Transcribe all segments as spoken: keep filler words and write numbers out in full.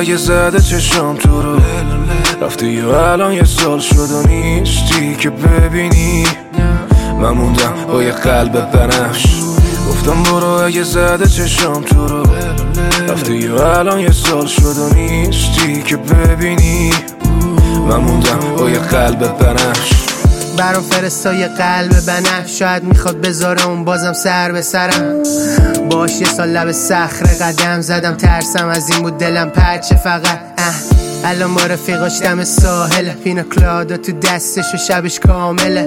اگه زده چشم تو رو رفتی و الان یه سال شد و نیستی که ببینی من موندم با یه قلب بنفش گفتم برو اگه زده چشم تو رو رفتی و الان یه سال شد و نیستی که ببینی من موندم با یه قلب بنفش برام فرستای قلب بنفش شاید میخواد بذاره اون بازم سر به سرم باش یه سال لب صخره قدم زدم ترسم از این بود دلم پرچه فقط اه الان با رفیقاش دم ساحل پینا کلادا تو دستش و شبش کامله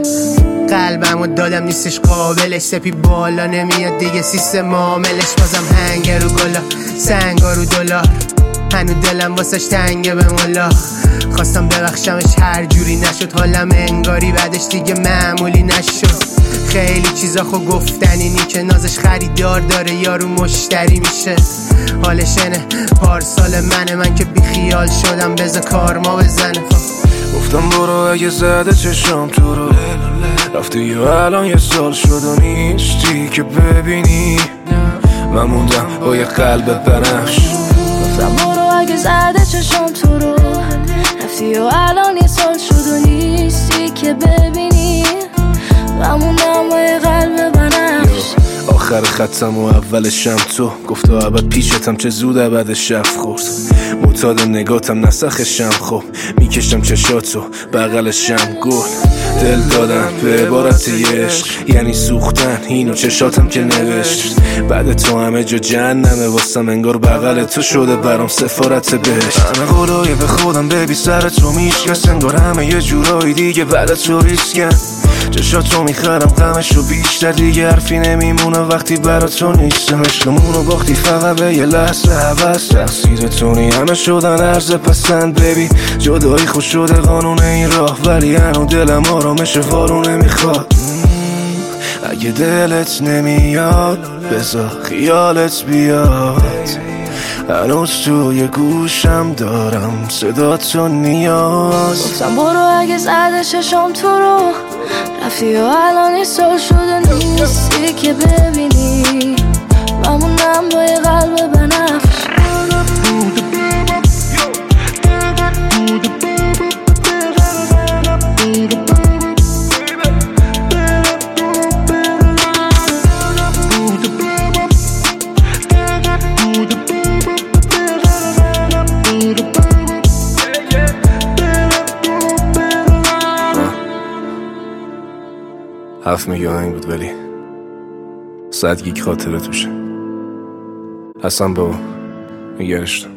قلبم و دادم نیستش قابلش سپی بالا نمیاد دیگه سیستم معاملش بازم هنگ رو گلا سنگا رو دلار هنو دلم واسش تنگه به مولا خواستم ببخشمش هر جوری نشد حالم انگاری بعدش دیگه معمولی نشد خیلی چیزا خو گفتنی نی که نازش خریدار داره یارو مشتری میشه حالش اینه پارسال منه من که بیخیال شدم بذار کار ما بزنه گفتم برو اگه زده چشم تو رو رفتی و الان یه سال شد و نیستی که ببینی من موندم با یه قلب بنفش گفتم برو اگه زده چشم تو رو رفتی و الان یه سال شد و نیستی که ببینی من موندم با یه قلب بنفش آخر خطم و اولشم تو گفت و عبد پیشتم چه زود عبد شب خورد معتاد نگاتم نسخشم خب میکشم چشاتو بغلشم گل دل دادم به عبارت عشق یعنی سوختن اینو چشاتم که نوشت بعد تو همه جا جهنمه واسم انگار بغل تو شده برام سفارت بهشت همه قولای به خودم ببی سر تو میشکست انگار همه یه جورایی دیگه بعد تو ریسکن چشاتو میخرم غمشو بیشتر دیگه حرفی نمیمونه وقتی برا تو نیستم عشقمونو باختی فقط به یه لحظه حوث تقصیر تونی همه شدن عرض پسند ببی جدایی خوش شده قانون این راه ولی هنو دلم آرامش وارونه میخواد اگه دلت نمیاد بذار خیالت بیاد هنوز توی گوشم دارم صدا تو نیاز گفتم برو اگه زده چشم تو رو رفتی و الان یه سال شده نیستی که ببینی من موندم با یه قلب بنفش هفت میگه آهنگ بود ولی صد گیگ خاطره توشه حسن بابا نگرشتم